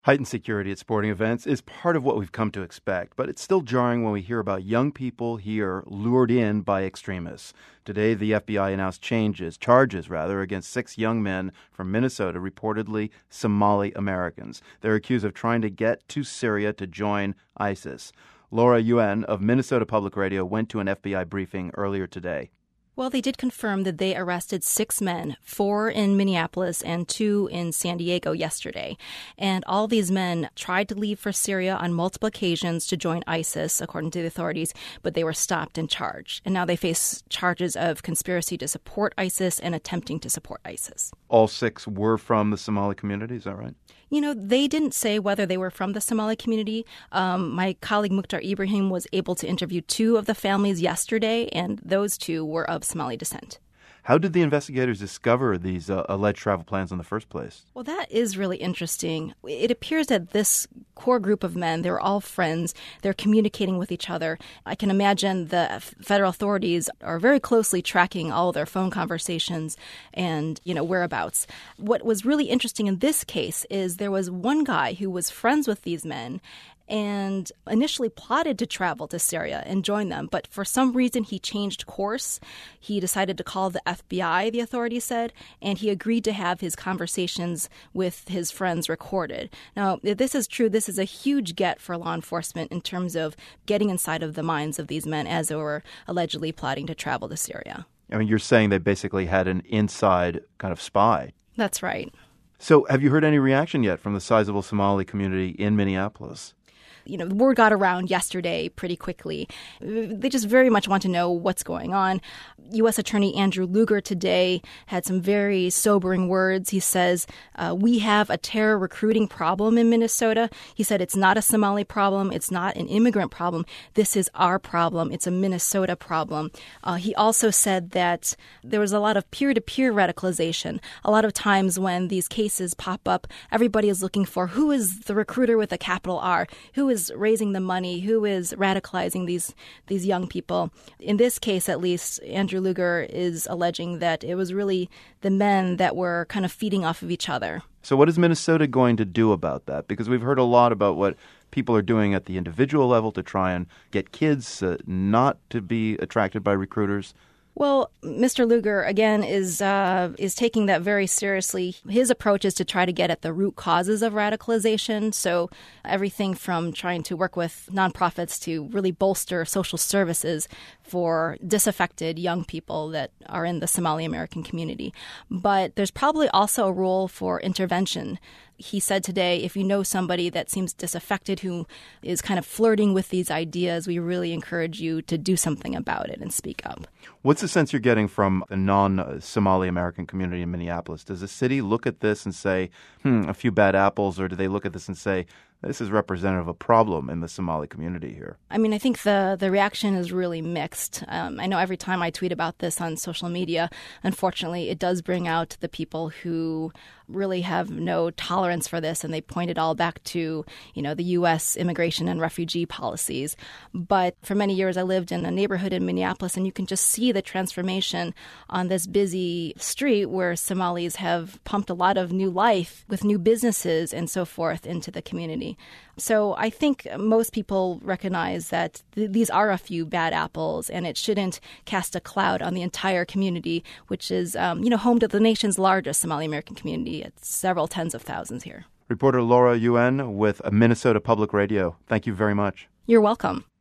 Heightened security at sporting events is part of what we've come to expect, but it's still jarring when we hear about young people here lured in by extremists. Today, the FBI announced charges against 6 young men from Minnesota, reportedly Somali Americans. They're accused of trying to get to Syria to join ISIS. Laura Yuen of Minnesota Public Radio went to an FBI briefing earlier today. Well, they did confirm that they arrested 6 men, 4 in Minneapolis and 2 in San Diego yesterday. And all these men tried to leave for Syria on multiple occasions to join ISIS, according to the authorities, but they were stopped and charged. And now they face charges of conspiracy to support ISIS and attempting to support ISIS. All 6 were from the Somali community, is that right? They didn't say whether they were from the Somali community. My colleague Mukhtar Ibrahim was able to interview 2 of the families yesterday, and those 2 were of Somali descent. How did the investigators discover these alleged travel plans in the first place? Well, that is really interesting. It appears that this core group of men, they're all friends. They're communicating with each other. I can imagine the federal authorities are very closely tracking all their phone conversations and, whereabouts. What was really interesting in this case is there was one guy who was friends with these men and initially plotted to travel to Syria and join them. But for some reason, he changed course. He decided to call the FBI, the authorities said, and he agreed to have his conversations with his friends recorded. Now, if this is true, this is a huge get for law enforcement in terms of getting inside of the minds of these men as they were allegedly plotting to travel to Syria. I mean, you're saying they basically had an inside kind of spy. That's right. So have you heard any reaction yet from the sizable Somali community in Minneapolis? The word got around yesterday pretty quickly. They just very much want to know what's going on. U.S. Attorney Andrew Luger today had some very sobering words. He says, we have a terror recruiting problem in Minnesota. He said it's not a Somali problem. It's not an immigrant problem. This is our problem. It's a Minnesota problem. He also said that there was a lot of peer-to-peer radicalization. A lot of times when these cases pop up, everybody is looking for who is the recruiter with a capital R, who is raising the money, who is radicalizing these young people. In this case, at least, Andrew Luger is alleging that it was really the men that were kind of feeding off of each other. So what is Minnesota going to do about that? Because we've heard a lot about what people are doing at the individual level to try and get kids not to be attracted by recruiters. Well, Mr. Luger, again, is taking that very seriously. His approach is to try to get at the root causes of radicalization. So everything from trying to work with nonprofits to really bolster social services for disaffected young people that are in the Somali American community. But there's probably also a role for intervention. He said today, if you know somebody that seems disaffected who is kind of flirting with these ideas, we really encourage you to do something about it and speak up. What's the sense you're getting from the non-Somali American community in Minneapolis? Does the city look at this and say, a few bad apples, or do they look at this and say, this is representative of a problem in the Somali community here? I mean, I think the reaction is really mixed. I know every time I tweet about this on social media, unfortunately, it does bring out the people who really have no tolerance for this, and they point it all back to, the U.S. immigration and refugee policies. But for many years, I lived in a neighborhood in Minneapolis, and you can just see the transformation on this busy street where Somalis have pumped a lot of new life with new businesses and so forth into the community. So I think most people recognize that these are a few bad apples, and it shouldn't cast a cloud on the entire community, which is, home to the nation's largest Somali American community. It's several tens of thousands here. Reporter Laura Yuen with Minnesota Public Radio. Thank you very much. You're welcome.